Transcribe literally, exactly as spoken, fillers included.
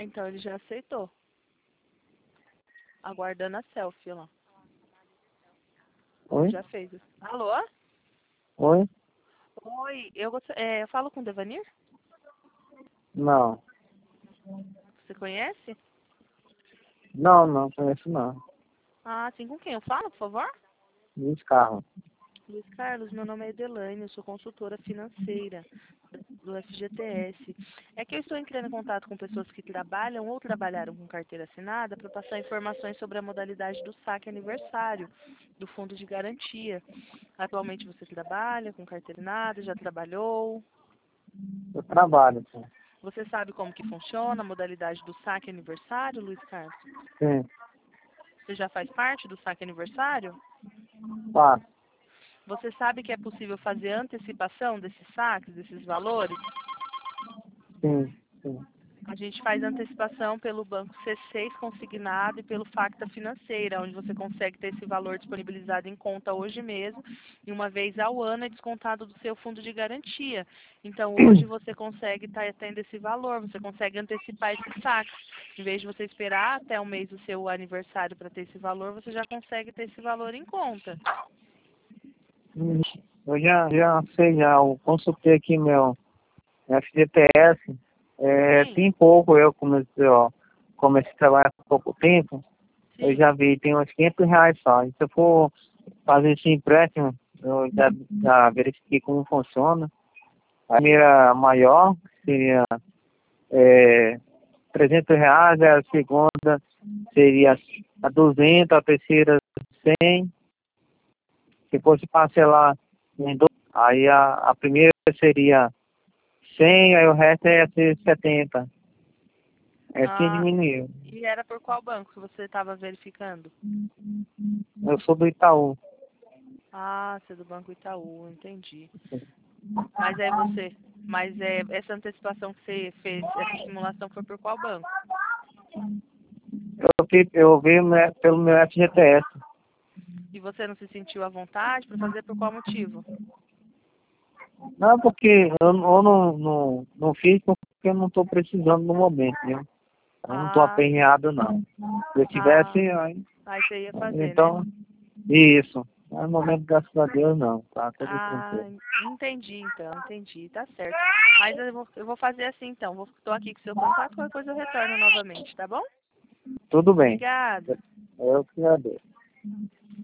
Então ele já aceitou. Aguardando a selfie lá. Oi? Já fez. Alô? Oi? Oi, eu, gost... é, eu falo com o Devanir? Não. Você conhece? Não, não conheço não. Ah, sim, com quem eu falo, por favor? Luiz Carlos. Luiz Carlos, meu nome é Edelaine, eu sou consultora financeira do F G T S. É que eu estou entrando em contato com pessoas que trabalham ou trabalharam com carteira assinada para passar informações sobre a modalidade do saque aniversário do Fundo de Garantia. Atualmente você trabalha com carteira assinada, já trabalhou? Eu trabalho, sim. Você sabe como que funciona a modalidade do saque aniversário, Luiz Carlos? Sim. Você já faz parte do saque aniversário? Faço. Você sabe que é possível fazer antecipação desses saques, desses valores? Sim, sim. A gente faz antecipação pelo Banco C seis consignado e pelo Facta Financeira, onde você consegue ter esse valor disponibilizado em conta hoje mesmo, e uma vez ao ano é descontado do seu fundo de garantia. Então hoje você consegue estar tendo esse valor, você consegue antecipar esse saque. Em vez de você esperar até o mês do seu aniversário para ter esse valor, você já consegue ter esse valor em conta. Hum, Eu já, já sei já, eu consultei aqui meu F G T S, é, Sim, tem pouco eu comecei, ó, comecei a trabalhar há pouco tempo, eu sim. já vi, tem uns quinhentos reais só. E se eu for fazer esse empréstimo, eu já, já verifiquei como funciona. A primeira maior seria é, trezentos reais, a segunda seria a duzentos, a terceira cem. Se fosse parcelar em dois, aí a, a primeira seria cem, aí o resto ia ser setenta. É assim Ah, diminuiu. e era por qual banco que você estava verificando? Eu sou do Itaú. Ah, você é do Banco Itaú, entendi. Mas aí você, mas é, essa antecipação que você fez, essa simulação foi por qual banco? Eu, vi- eu vi né, pelo meu F G T S. E você não se sentiu à vontade para fazer por qual motivo? Não, porque eu, eu não, não, não fiz porque eu não estou precisando no momento, né? Eu não estou Ah, sim. aperreado, não. Se eu tivesse, Ah, aí, aí você ia fazer, né? então, isso. Mas no momento, graças a Deus, não. Tá tudo Ah, tranquilo. entendi então, entendi, tá certo. Mas eu vou, eu vou fazer assim então, vou, tô aqui com seu contato, qualquer coisa eu retorno novamente, tá bom? Tudo bem. Obrigada. Eu que agradeço.